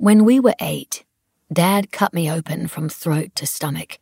When we were 8, Dad cut me open from throat to stomach.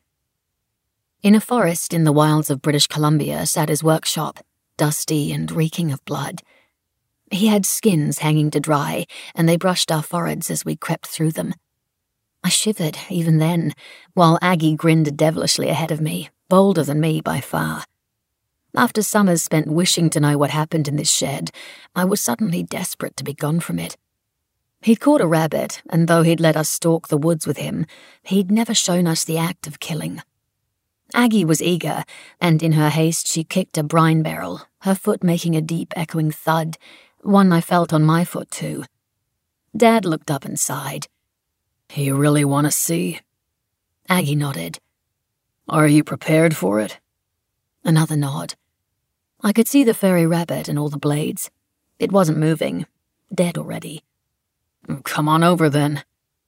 In a forest in the wilds of British Columbia sat his workshop, dusty and reeking of blood. He had skins hanging to dry, and they brushed our foreheads as we crept through them. I shivered even then, while Aggie grinned devilishly ahead of me, bolder than me by far. After summers spent wishing to know what happened in this shed, I was suddenly desperate to be gone from it. He'd caught a rabbit, and though he'd let us stalk the woods with him, he'd never shown us the act of killing. Aggie was eager, and in her haste she kicked a brine barrel, her foot making a deep echoing thud, one I felt on my foot too. Dad looked up and sighed. "You really want to see?" Aggie nodded. "Are you prepared for it?" Another nod. I could see the furry rabbit and all the blades. It wasn't moving, dead already. "Come on over then."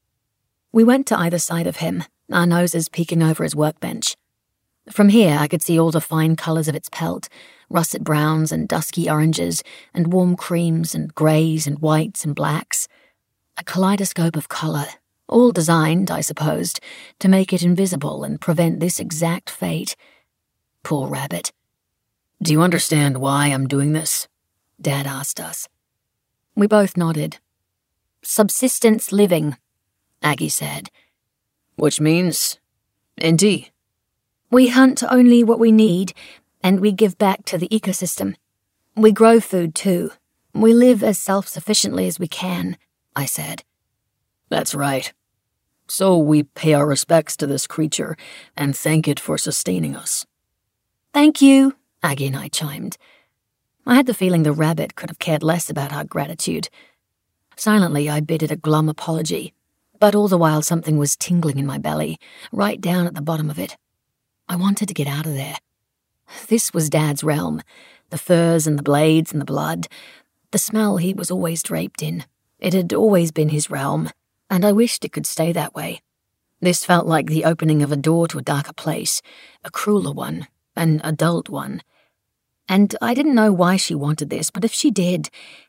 We went to either side of him, our noses peeking over his workbench. From here I could see all the fine colours of its pelt, russet browns and dusky oranges, and warm creams and greys and whites and blacks. A kaleidoscope of colour, all designed, I supposed, to make it invisible and prevent this exact fate. Poor rabbit. "Do you understand why I'm doing this?" Dad asked us. We both nodded. "Subsistence living," Aggie said. "Which means? Indeed." "We hunt only what we need, and we give back to the ecosystem. We grow food too. We live as self-sufficiently as we can," I said. "That's right. So we pay our respects to this creature and thank it for sustaining us." "Thank you," Aggie and I chimed. I had the feeling the rabbit could have cared less about our gratitude. Silently, I bid it a glum apology, but all the while something was tingling in my belly, right down at the bottom of it. I wanted to get out of there. This was Dad's realm, the furs and the blades and the blood, the smell he was always draped in. It had always been his realm, and I wished it could stay that way. This felt like the opening of a door to a darker place, a crueler one, an adult one. And I didn't know why she wanted this, but if she did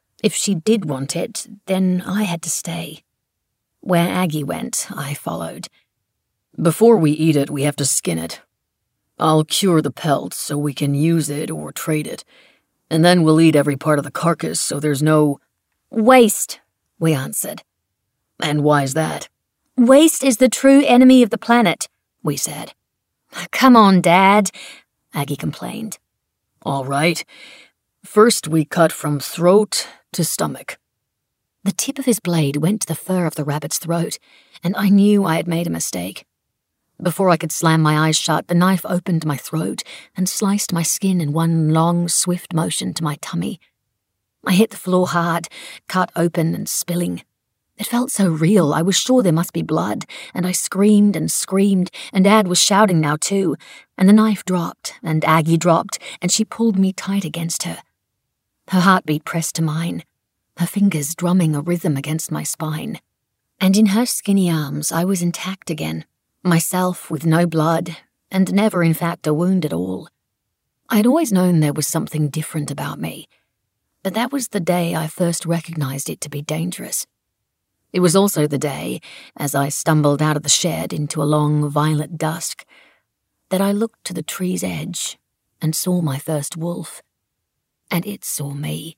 want it, then I had to stay. Where Aggie went, I followed. "Before we eat it, we have to skin it. I'll cure the pelt so we can use it or trade it, and then we'll eat every part of the carcass so there's no—" "Waste," we answered. "And why's that?" "Waste is the true enemy of the planet," we said. "Come on, Dad," Aggie complained. "All right. First we cut from throat to stomach." The tip of his blade went to the fur of the rabbit's throat, and I knew I had made a mistake. Before I could slam my eyes shut, the knife opened my throat and sliced my skin in one long, swift motion to my tummy. I hit the floor hard, cut open and spilling. It felt so real, I was sure there must be blood, and I screamed, and Dad was shouting now too, and the knife dropped, and Aggie dropped, and she pulled me tight against her. Her heartbeat pressed to mine, her fingers drumming a rhythm against my spine. And in her skinny arms I was intact again, myself with no blood, and never in fact a wound at all. I had always known there was something different about me, but that was the day I first recognized it to be dangerous. It was also the day, as I stumbled out of the shed into a long violet dusk, that I looked to the tree's edge and saw my first wolf, and it saw me.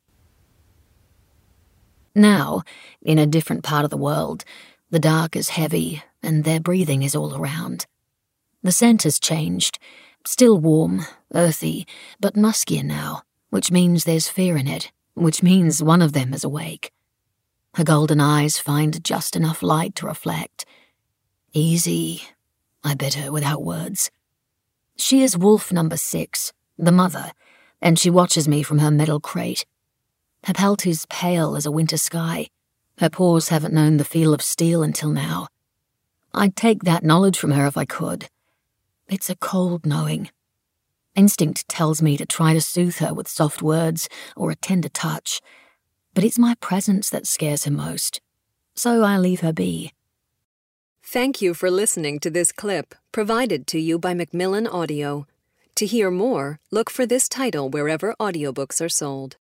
Now, in a different part of the world, the dark is heavy and their breathing is all around. The scent has changed, still warm, earthy, but muskier now, which means there's fear in it, which means one of them is awake. Her golden eyes find just enough light to reflect. "Easy," I bid her without words. She is wolf number 6, the mother, and she watches me from her metal crate. Her pelt is pale as a winter sky. Her paws haven't known the feel of steel until now. I'd take that knowledge from her if I could. It's a cold knowing. Instinct tells me to try to soothe her with soft words or a tender touch, but it's my presence that scares her most, so I leave her be. Thank you for listening to this clip provided to you by Macmillan Audio. To hear more, look for this title wherever audiobooks are sold.